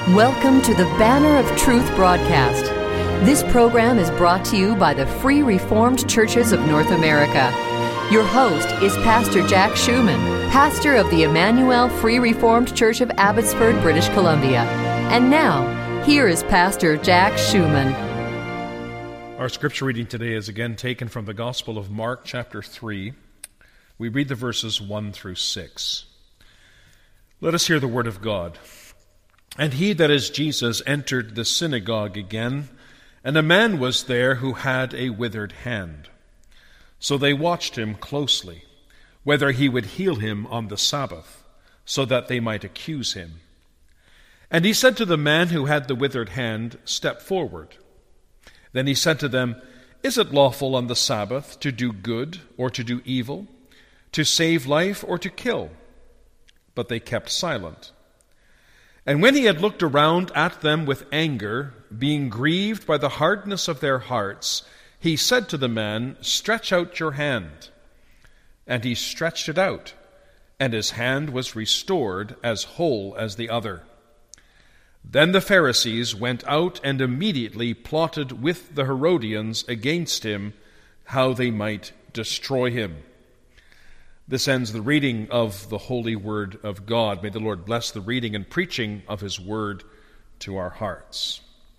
Welcome to the Banner of Truth broadcast. This program is brought to you by the Free Reformed Churches of North America. Your host is Pastor Jack Schumann, pastor of the Emmanuel Free Reformed Church of Abbotsford, British Columbia. And now, here is Pastor Jack Schumann. Our scripture reading today is again taken from the Gospel of Mark, chapter 3. We read the verses 1 through 6. Let us hear the word of God. And he, that is Jesus, entered the synagogue again, and a man was there who had a withered hand. So they watched him closely, whether he would heal him on the Sabbath, so that they might accuse him. And he said to the man who had the withered hand, Step forward. Then he said to them, Is it lawful on the Sabbath to do good or to do evil, to save life or to kill? But they kept silent. And when he had looked around at them with anger, being grieved by the hardness of their hearts, he said to the man, Stretch out your hand. And he stretched it out, and his hand was restored as whole as the other. Then the Pharisees went out and immediately plotted with the Herodians against him, how they might destroy him. This ends the reading of the holy word of God. May the Lord bless the reading and preaching of his word to our hearts.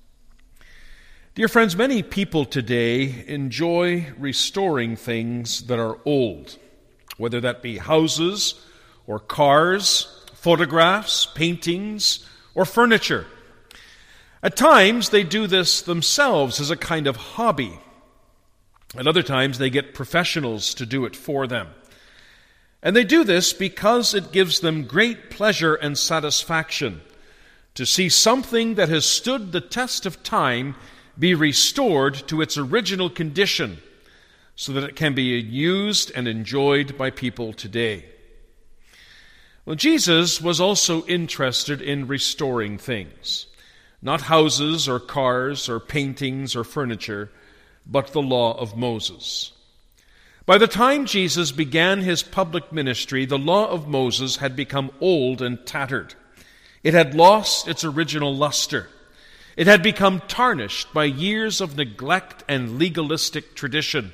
Dear friends, many people today enjoy restoring things that are old, whether that be houses or cars, photographs, paintings, or furniture. At times, they do this themselves as a kind of hobby. At other times, they get professionals to do it for them. And they do this because it gives them great pleasure and satisfaction to see something that has stood the test of time be restored to its original condition so that it can be used and enjoyed by people today. Well, Jesus was also interested in restoring things, not houses or cars or paintings or furniture, but the law of Moses. By the time Jesus began his public ministry, the law of Moses had become old and tattered. It had lost its original luster. It had become tarnished by years of neglect and legalistic tradition.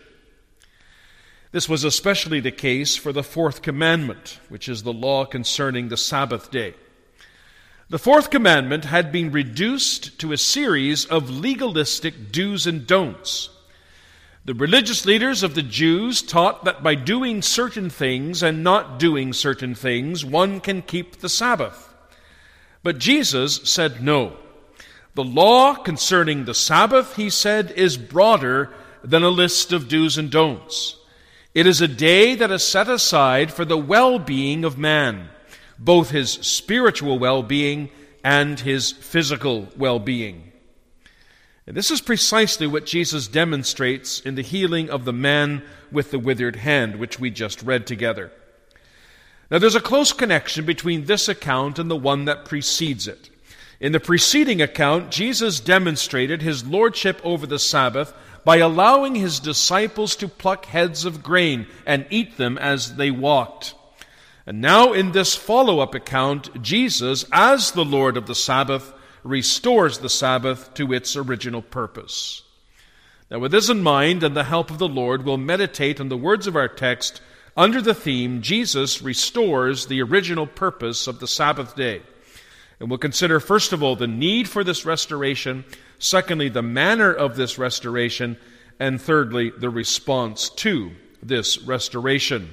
This was especially the case for the fourth commandment, which is the law concerning the Sabbath day. The fourth commandment had been reduced to a series of legalistic do's and don'ts. The religious leaders of the Jews taught that by doing certain things and not doing certain things, one can keep the Sabbath. But Jesus said no. The law concerning the Sabbath, he said, is broader than a list of do's and don'ts. It is a day that is set aside for the well-being of man, both his spiritual well-being and his physical well-being. And this is precisely what Jesus demonstrates in the healing of the man with the withered hand, which we just read together. Now, there's a close connection between this account and the one that precedes it. In the preceding account, Jesus demonstrated his lordship over the Sabbath by allowing his disciples to pluck heads of grain and eat them as they walked. And now in this follow-up account, Jesus, as the Lord of the Sabbath, restores the Sabbath to its original purpose. Now, with this in mind and the help of the Lord, we'll meditate on the words of our text under the theme, Jesus restores the original purpose of the Sabbath day. And we'll consider, first of all, the need for this restoration, secondly, the manner of this restoration, and thirdly, the response to this restoration.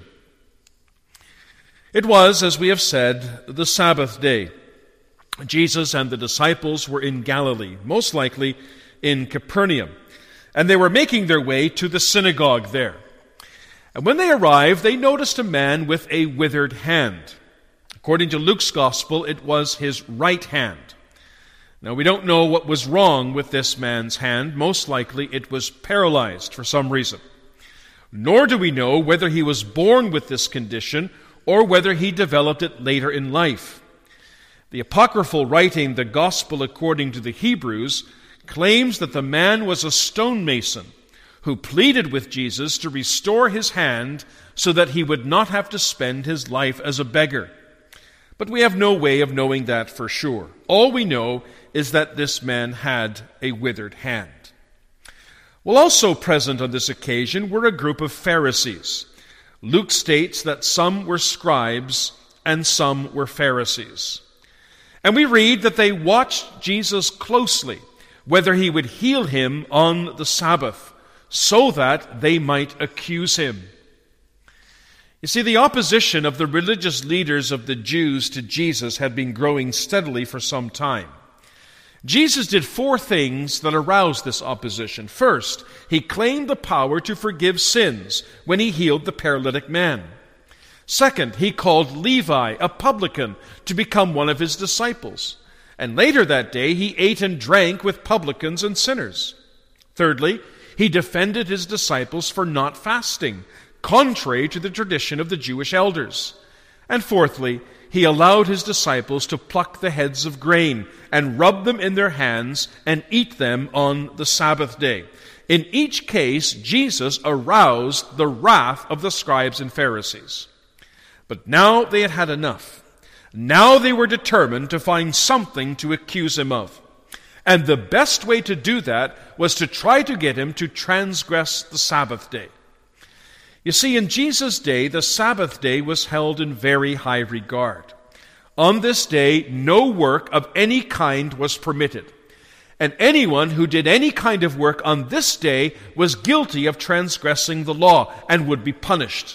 It was, as we have said, the Sabbath day. Jesus and the disciples were in Galilee, most likely in Capernaum, and they were making their way to the synagogue there. And when they arrived, they noticed a man with a withered hand. According to Luke's gospel, it was his right hand. Now, we don't know what was wrong with this man's hand. Most likely it was paralyzed for some reason. Nor do we know whether he was born with this condition or whether he developed it later in life. The apocryphal writing, the Gospel according to the Hebrews, claims that the man was a stonemason who pleaded with Jesus to restore his hand so that he would not have to spend his life as a beggar. But we have no way of knowing that for sure. All we know is that this man had a withered hand. Well, also present on this occasion were a group of Pharisees. Luke states that some were scribes and some were Pharisees. And we read that they watched Jesus closely, whether he would heal him on the Sabbath, so that they might accuse him. You see, the opposition of the religious leaders of the Jews to Jesus had been growing steadily for some time. Jesus did 4 things that aroused this opposition. First, he claimed the power to forgive sins when he healed the paralytic man. Second, he called Levi, a publican, to become one of his disciples. And later that day, he ate and drank with publicans and sinners. Thirdly, he defended his disciples for not fasting, contrary to the tradition of the Jewish elders. And fourthly, he allowed his disciples to pluck the heads of grain and rub them in their hands and eat them on the Sabbath day. In each case, Jesus aroused the wrath of the scribes and Pharisees. But now they had had enough. Now they were determined to find something to accuse him of. And the best way to do that was to try to get him to transgress the Sabbath day. You see, in Jesus' day, the Sabbath day was held in very high regard. On this day, no work of any kind was permitted. And anyone who did any kind of work on this day was guilty of transgressing the law and would be punished.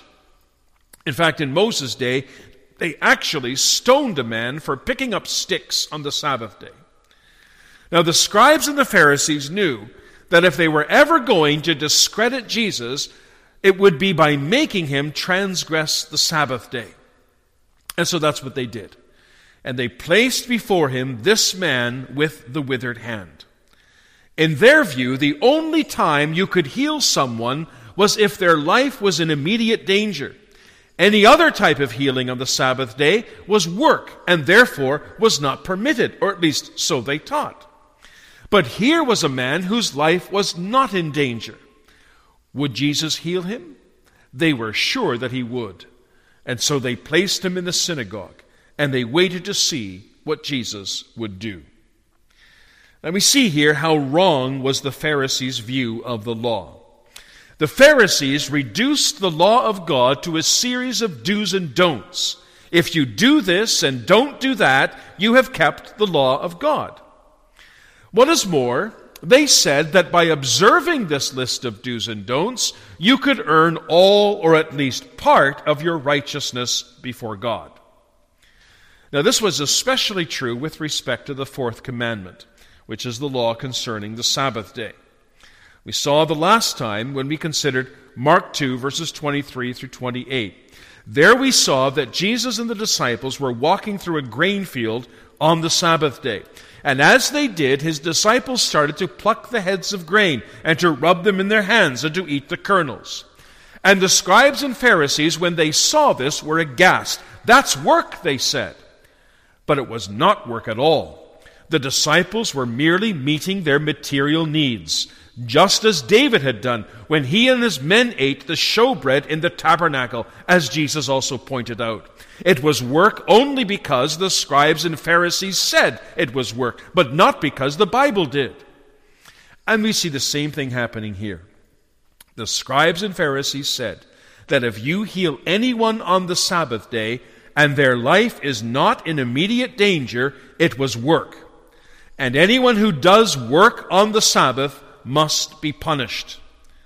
In fact, in Moses' day, they actually stoned a man for picking up sticks on the Sabbath day. Now, the scribes and the Pharisees knew that if they were ever going to discredit Jesus, it would be by making him transgress the Sabbath day. And so that's what they did. And they placed before him this man with the withered hand. In their view, the only time you could heal someone was if their life was in immediate danger. Any other type of healing on the Sabbath day was work, and therefore was not permitted, or at least so they taught. But here was a man whose life was not in danger. Would Jesus heal him? They were sure that he would. And so they placed him in the synagogue, and they waited to see what Jesus would do. Now we see here how wrong was the Pharisees' view of the law. The Pharisees reduced the law of God to a series of do's and don'ts. If you do this and don't do that, you have kept the law of God. What is more, they said that by observing this list of do's and don'ts, you could earn all or at least part of your righteousness before God. Now, this was especially true with respect to the 4th commandment, which is the law concerning the Sabbath day. We saw the last time when we considered Mark 2, verses 23 through 28. There we saw that Jesus and the disciples were walking through a grain field on the Sabbath day. And as they did, his disciples started to pluck the heads of grain and to rub them in their hands and to eat the kernels. And the scribes and Pharisees, when they saw this, were aghast. That's work, they said. But it was not work at all. The disciples were merely meeting their material needs, just as David had done when he and his men ate the showbread in the tabernacle, as Jesus also pointed out. It was work only because the scribes and Pharisees said it was work, but not because the Bible did. And we see the same thing happening here. The scribes and Pharisees said that if you heal anyone on the Sabbath day and their life is not in immediate danger, it was work. And anyone who does work on the Sabbath must be punished.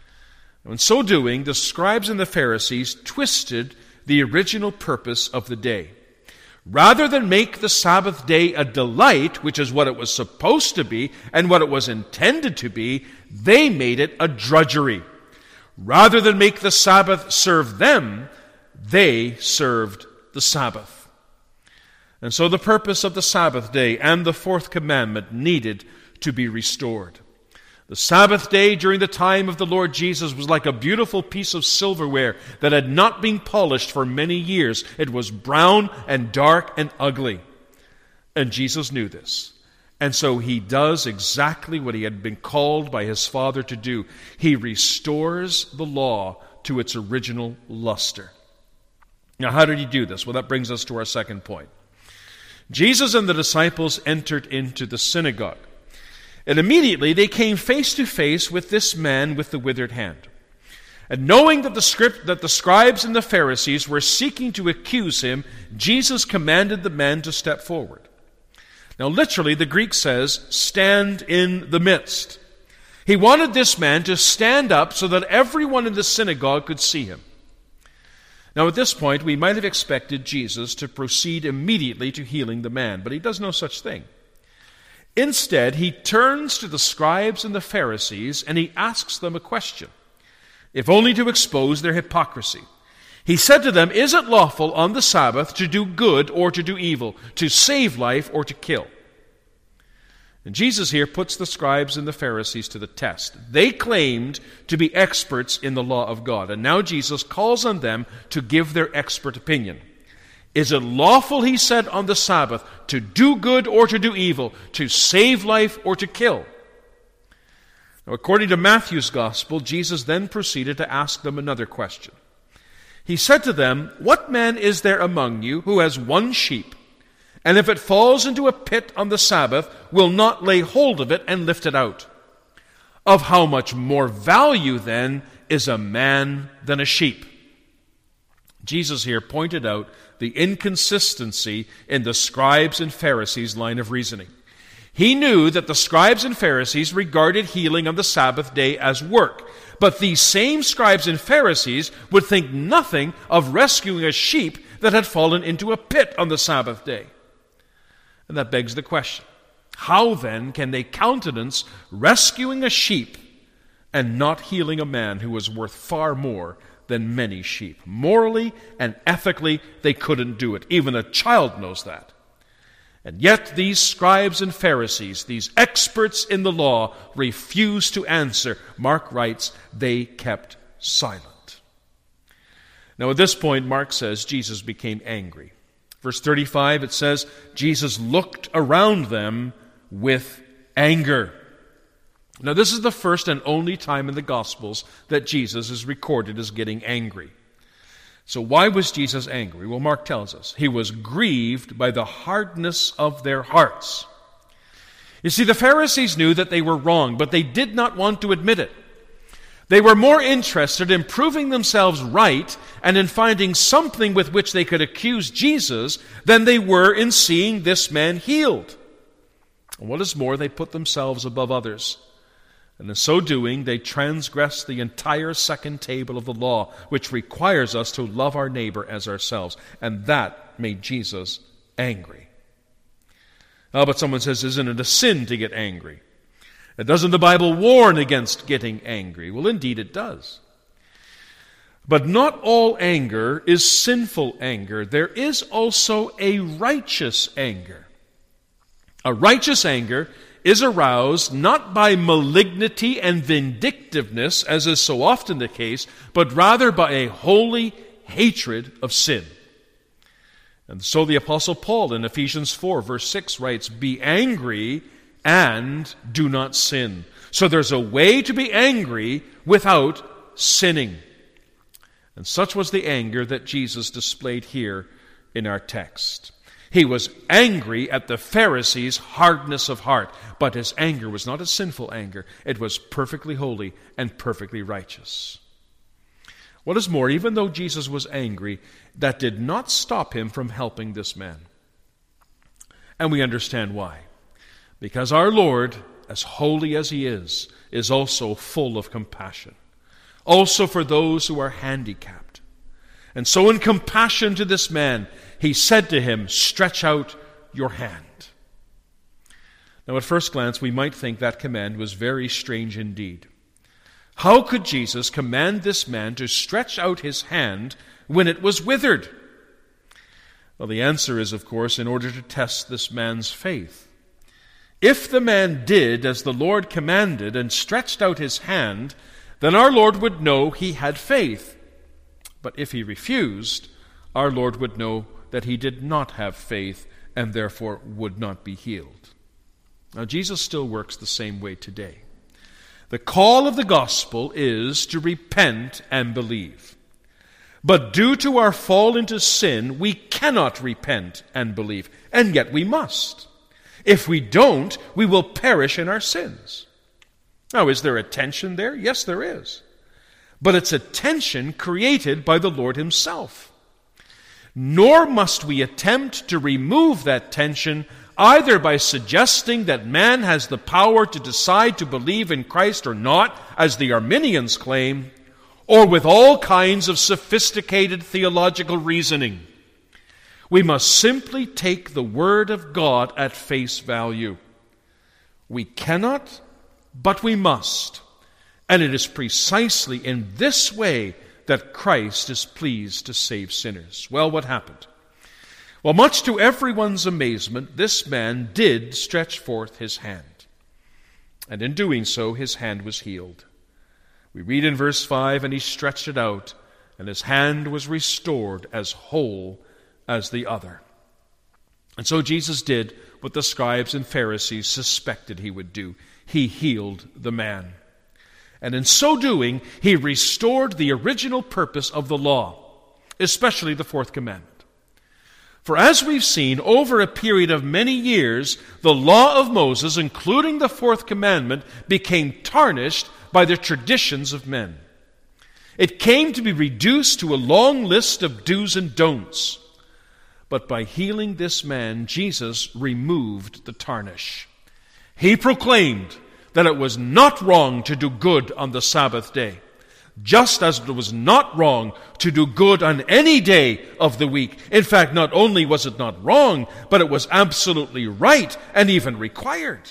In so doing, the scribes and the Pharisees twisted the original purpose of the day. Rather than make the Sabbath day a delight, which is what it was supposed to be and what it was intended to be, they made it a drudgery. Rather than make the Sabbath serve them, they served the Sabbath. And so the purpose of the Sabbath day and the 4th commandment needed to be restored. The Sabbath day during the time of the Lord Jesus was like a beautiful piece of silverware that had not been polished for many years. It was brown and dark and ugly. And Jesus knew this. And so he does exactly what he had been called by his Father to do. He restores the law to its original luster. Now, how did he do this? Well, that brings us to our second point. Jesus and the disciples entered into the synagogue. And immediately they came face to face with this man with the withered hand. And knowing that the scribes and the Pharisees were seeking to accuse him, Jesus commanded the man to step forward. Now literally the Greek says, stand in the midst. He wanted this man to stand up so that everyone in the synagogue could see him. Now at this point we might have expected Jesus to proceed immediately to healing the man, but he does no such thing. Instead, he turns to the scribes and the Pharisees and he asks them a question, if only to expose their hypocrisy. He said to them, is it lawful on the Sabbath to do good or to do evil, to save life or to kill? And Jesus here puts the scribes and the Pharisees to the test. They claimed to be experts in the law of God, and now Jesus calls on them to give their expert opinion. Is it lawful, he said, on the Sabbath to do good or to do evil, to save life or to kill? Now, according to Matthew's Gospel, Jesus then proceeded to ask them another question. He said to them, what man is there among you who has one sheep, and if it falls into a pit on the Sabbath, will not lay hold of it and lift it out? Of how much more value, then, is a man than a sheep? Jesus here pointed out the inconsistency in the scribes and Pharisees' line of reasoning. He knew that the scribes and Pharisees regarded healing on the Sabbath day as work, but these same scribes and Pharisees would think nothing of rescuing a sheep that had fallen into a pit on the Sabbath day. And that begs the question, how then can they countenance rescuing a sheep and not healing a man who was worth far more than many sheep? Morally and ethically, they couldn't do it. Even a child knows that. And yet these scribes and Pharisees, these experts in the law, refused to answer. Mark writes, they kept silent. Now at this point, Mark says Jesus became angry. Verse 35, it says, Jesus looked around them with anger. Now this is the first and only time in the Gospels that Jesus is recorded as getting angry. So why was Jesus angry? Well, Mark tells us. He was grieved by the hardness of their hearts. You see, the Pharisees knew that they were wrong, but they did not want to admit it. They were more interested in proving themselves right and in finding something with which they could accuse Jesus than they were in seeing this man healed. And what is more, they put themselves above others. And in so doing, they transgress the entire second table of the law, which requires us to love our neighbor as ourselves. And that made Jesus angry. Oh, but someone says, isn't it a sin to get angry? Doesn't the Bible warn against getting angry? Well, indeed it does. But not all anger is sinful anger. There is also a righteous anger. A righteous anger is aroused not by malignity and vindictiveness, as is so often the case, but rather by a holy hatred of sin. And so the Apostle Paul in Ephesians 4, verse 6 writes, be angry and do not sin. So there's a way to be angry without sinning. And such was the anger that Jesus displayed here in our text. He was angry at the Pharisees' hardness of heart, but his anger was not a sinful anger. It was perfectly holy and perfectly righteous. What is more, even though Jesus was angry, that did not stop him from helping this man. And we understand why. Because our Lord, as holy as he is also full of compassion. Also for those who are handicapped. And so in compassion to this man, he said to him, stretch out your hand. Now at first glance, we might think that command was very strange indeed. How could Jesus command this man to stretch out his hand when it was withered? Well, the answer is, of course, in order to test this man's faith. If the man did as the Lord commanded and stretched out his hand, then our Lord would know he had faith. But if he refused, our Lord would know that he did not have faith and therefore would not be healed. Now, Jesus still works the same way today. The call of the gospel is to repent and believe. But due to our fall into sin, we cannot repent and believe, and yet we must. If we don't, we will perish in our sins. Now, is there a tension there? Yes, there is. But it's a tension created by the Lord himself. Nor must we attempt to remove that tension either by suggesting that man has the power to decide to believe in Christ or not, as the Arminians claim, or with all kinds of sophisticated theological reasoning. We must simply take the Word of God at face value. We cannot, but we must. And it is precisely in this way that Christ is pleased to save sinners. Well, what happened? Well, much to everyone's amazement, this man did stretch forth his hand. And in doing so, his hand was healed. We read in verse 5, and he stretched it out, and his hand was restored as whole as the other. And so Jesus did what the scribes and Pharisees suspected he would do. He healed the man. And in so doing, he restored the original purpose of the law, especially the fourth commandment. For as we've seen, over a period of many years, the law of Moses, including the fourth commandment, became tarnished by the traditions of men. It came to be reduced to a long list of do's and don'ts. But by healing this man, Jesus removed the tarnish. He proclaimed that it was not wrong to do good on the Sabbath day, just as it was not wrong to do good on any day of the week. In fact, not only was it not wrong, but it was absolutely right and even required.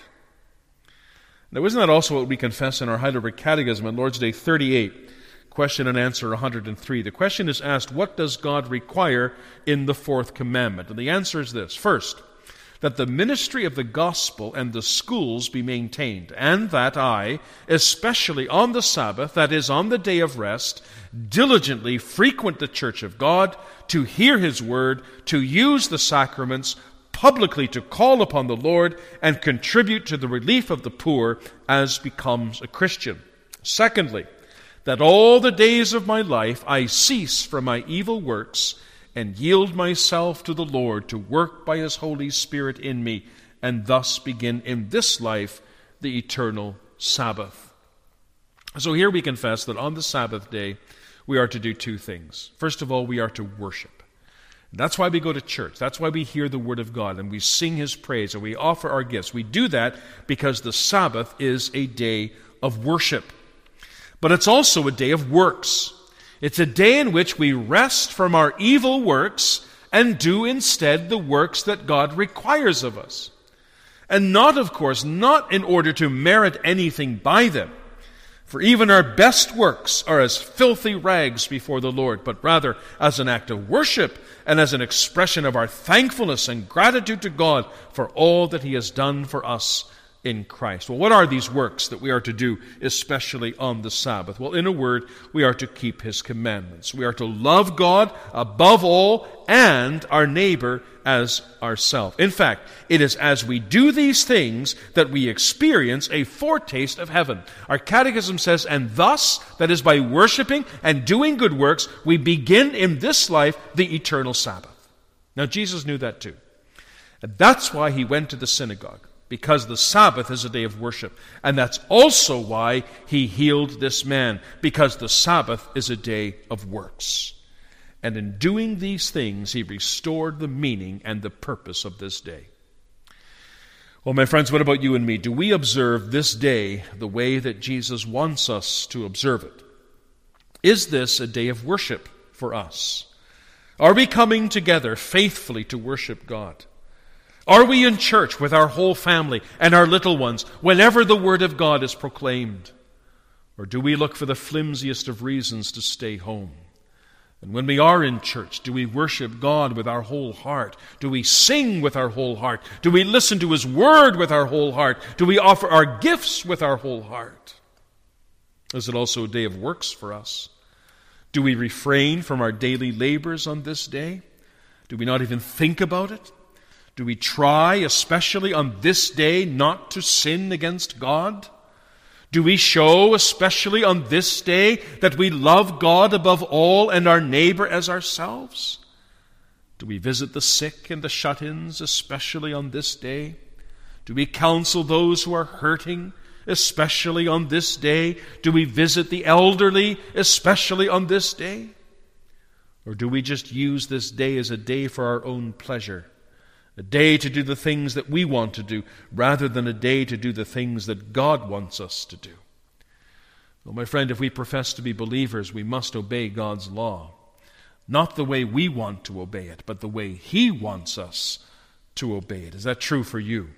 Now, isn't that also what we confess in our Heidelberg Catechism on Lord's Day 38, question and answer 103? The question is asked, what does God require in the fourth commandment? And the answer is this. First, that the ministry of the gospel and the schools be maintained, and that I, especially on the Sabbath, that is, on the day of rest, diligently frequent the church of God, to hear his word, to use the sacraments, publicly to call upon the Lord, and contribute to the relief of the poor as becomes a Christian. Secondly, that all the days of my life I cease from my evil works and yield myself to the Lord to work by his Holy Spirit in me, and thus begin in this life the eternal Sabbath. So here we confess that on the Sabbath day we are to do two things. First of all, we are to worship. That's why we go to church. That's why we hear the Word of God and we sing his praise and we offer our gifts. We do that because the Sabbath is a day of worship. But it's also a day of works. It's a day in which we rest from our evil works and do instead the works that God requires of us. And not, of course, not in order to merit anything by them. For even our best works are as filthy rags before the Lord, but rather as an act of worship and as an expression of our thankfulness and gratitude to God for all that he has done for us in Christ. Well, what are these works that we are to do, especially on the Sabbath? Well, in a word, we are to keep his commandments. We are to love God above all and our neighbor as ourselves. In fact, it is as we do these things that we experience a foretaste of heaven. Our catechism says, and thus, that is by worshiping and doing good works, we begin in this life the eternal Sabbath. Now, Jesus knew that too. And that's why he went to the synagogue. Because the Sabbath is a day of worship. And that's also why he healed this man. Because the Sabbath is a day of works. And in doing these things, he restored the meaning and the purpose of this day. Well, my friends, what about you and me? Do we observe this day the way that Jesus wants us to observe it? Is this a day of worship for us? Are we coming together faithfully to worship God? Are we in church with our whole family and our little ones whenever the Word of God is proclaimed? Or do we look for the flimsiest of reasons to stay home? And when we are in church, do we worship God with our whole heart? Do we sing with our whole heart? Do we listen to his Word with our whole heart? Do we offer our gifts with our whole heart? Is it also a day of works for us? Do we refrain from our daily labors on this day? Do we not even think about it? Do we try, especially on this day, not to sin against God? Do we show, especially on this day, that we love God above all and our neighbor as ourselves? Do we visit the sick and the shut-ins, especially on this day? Do we counsel those who are hurting, especially on this day? Do we visit the elderly, especially on this day? Or do we just use this day as a day for our own pleasure? A day to do the things that we want to do, rather than a day to do the things that God wants us to do. Well, my friend, if we profess to be believers, we must obey God's law. Not the way we want to obey it, but the way He wants us to obey it. Is that true for you?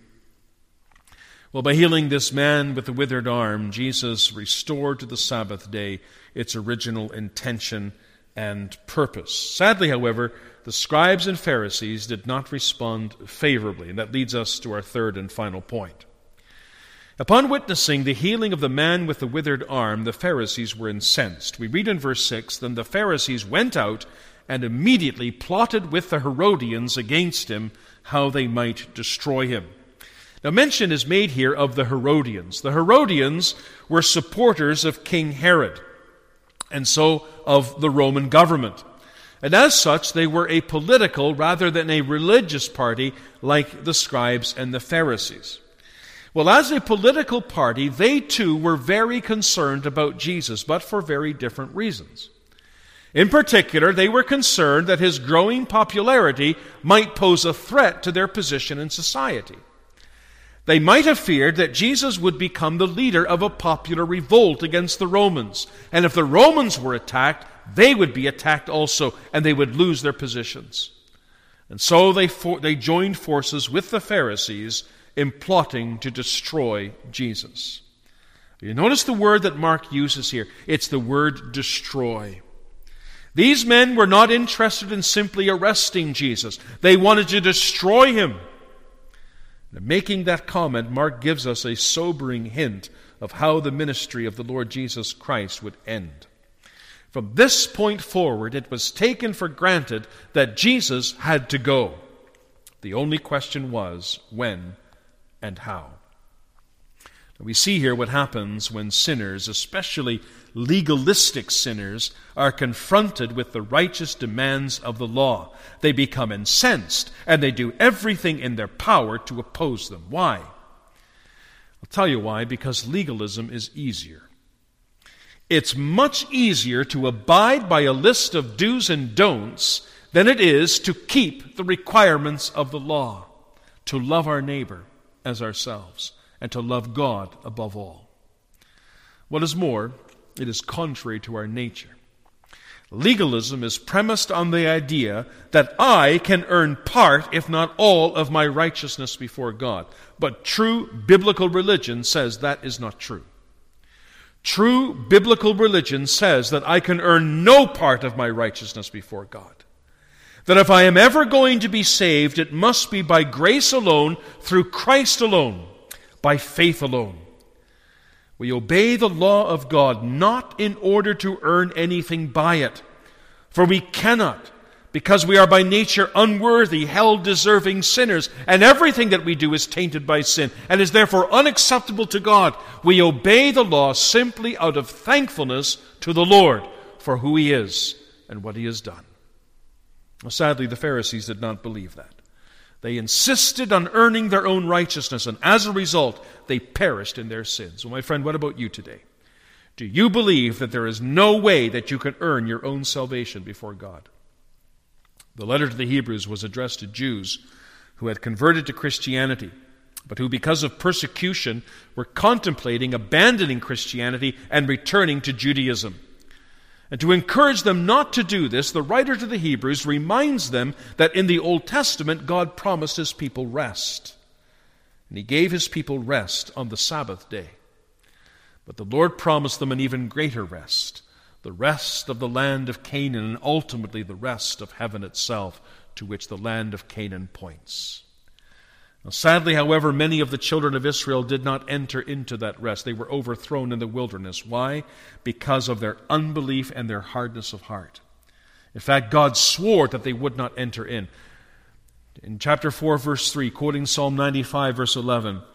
Well, by healing this man with the withered arm, Jesus restored to the Sabbath day its original intention and purpose. Sadly, however, the scribes and Pharisees did not respond favorably, and that leads us to our third and final point. Upon witnessing the healing of the man with the withered arm, the Pharisees were incensed. We read in verse 6, "Then the Pharisees went out and immediately plotted with the Herodians against him, how they might destroy him." Now, mention is made here of the Herodians. The Herodians were supporters of King Herod, and so of the Roman government. And as such, they were a political rather than a religious party like the scribes and the Pharisees. Well, as a political party, they too were very concerned about Jesus, but for very different reasons. In particular, they were concerned that his growing popularity might pose a threat to their position in society. They might have feared that Jesus would become the leader of a popular revolt against the Romans. And if the Romans were attacked, they would be attacked also, and they would lose their positions. And so they joined forces with the Pharisees in plotting to destroy Jesus. You notice the word that Mark uses here. It's the word destroy. These men were not interested in simply arresting Jesus. They wanted to destroy him. In making that comment, Mark gives us a sobering hint of how the ministry of the Lord Jesus Christ would end. From this point forward, it was taken for granted that Jesus had to go. The only question was when and how. We see here what happens when sinners, especially legalistic sinners, are confronted with the righteous demands of the law. They become incensed, and they do everything in their power to oppose them. Why? I'll tell you why. Because legalism is easier. It's much easier to abide by a list of do's and don'ts than it is to keep the requirements of the law, to love our neighbor as ourselves, and to love God above all. What is more, it is contrary to our nature. Legalism is premised on the idea that I can earn part, if not all, of my righteousness before God. But true biblical religion says that is not true. True biblical religion says that I can earn no part of my righteousness before God. That if I am ever going to be saved, it must be by grace alone, through Christ alone, by faith alone. We obey the law of God not in order to earn anything by it, for we cannot, because we are by nature unworthy, hell-deserving sinners, and everything that we do is tainted by sin, and is therefore unacceptable to God. We obey the law simply out of thankfulness to the Lord for who He is and what He has done. Well, sadly, the Pharisees did not believe that. They insisted on earning their own righteousness, and as a result, they perished in their sins. Well, my friend, what about you today? Do you believe that there is no way that you can earn your own salvation before God? The letter to the Hebrews was addressed to Jews who had converted to Christianity, but who, because of persecution, were contemplating abandoning Christianity and returning to Judaism. And to encourage them not to do this, the writer to the Hebrews reminds them that in the Old Testament, God promised His people rest. And He gave His people rest on the Sabbath day. But the Lord promised them an even greater rest, the rest of the land of Canaan, and ultimately the rest of heaven itself, to which the land of Canaan points. Now, sadly, however, many of the children of Israel did not enter into that rest. They were overthrown in the wilderness. Why? Because of their unbelief and their hardness of heart. In fact, God swore that they would not enter in. In chapter 4, verse 3, quoting Psalm 95, verse 11,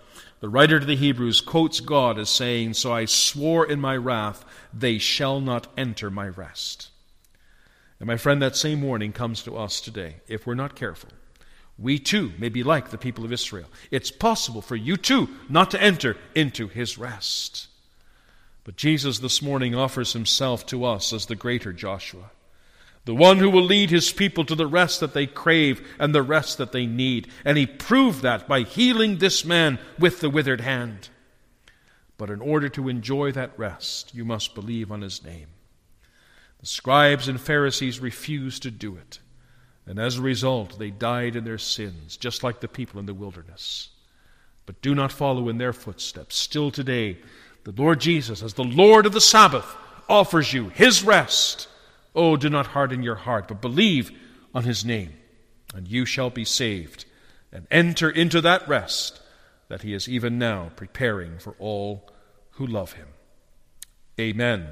The writer to the Hebrews quotes God as saying, "So I swore in my wrath, they shall not enter my rest." And my friend, that same warning comes to us today. If we're not careful, we too may be like the people of Israel. It's possible for you too not to enter into his rest. But Jesus this morning offers himself to us as the greater Joshua, the one who will lead his people to the rest that they crave and the rest that they need. And he proved that by healing this man with the withered hand. But in order to enjoy that rest, you must believe on his name. The scribes and Pharisees refused to do it. And as a result, they died in their sins, just like the people in the wilderness. But do not follow in their footsteps. Still today, the Lord Jesus, as the Lord of the Sabbath, offers you his rest. Oh, do not harden your heart, but believe on his name, and you shall be saved and enter into that rest that he is even now preparing for all who love him. Amen.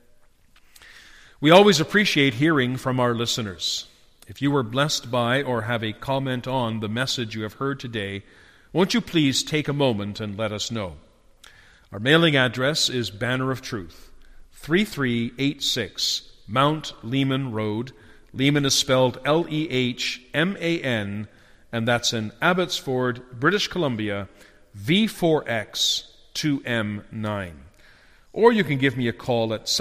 We always appreciate hearing from our listeners. If you were blessed by or have a comment on the message you have heard today, won't you please take a moment and let us know? Our mailing address is Banner of Truth, 3386 Mount Lehman Road. Lehman is spelled Lehman, and that's in Abbotsford, British Columbia, V4X 2M9. Or you can give me a call at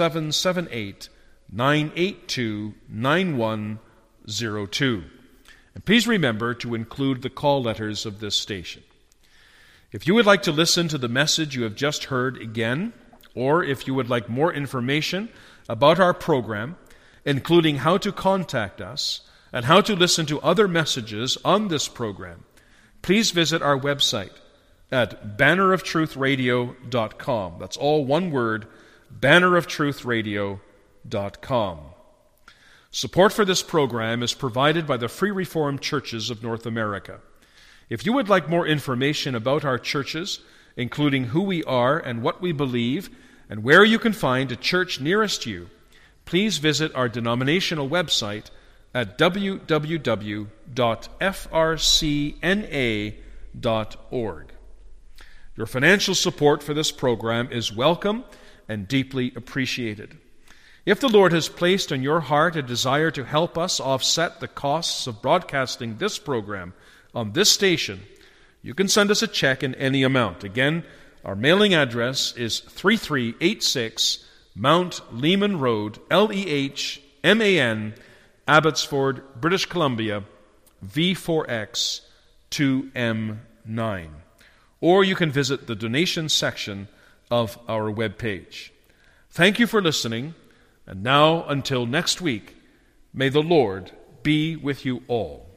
778-982-9102. And please remember to include the call letters of this station. If you would like to listen to the message you have just heard again, or if you would like more information about our program, including how to contact us and how to listen to other messages on this program, please visit our website at banneroftruthradio.com. That's all one word, banneroftruthradio.com. Support for this program is provided by the Free Reformed Churches of North America. If you would like more information about our churches, including who we are and what we believe, and where you can find a church nearest you, please visit our denominational website at www.frcna.org. Your financial support for this program is welcome and deeply appreciated. If the Lord has placed on your heart a desire to help us offset the costs of broadcasting this program on this station, you can send us a check in any amount. Again, our mailing address is 3386 Mount Lehman Road, Lehman, Abbotsford, British Columbia, V4X 2M9. Or you can visit the donation section of our webpage. Thank you for listening, and now until next week, may the Lord be with you all.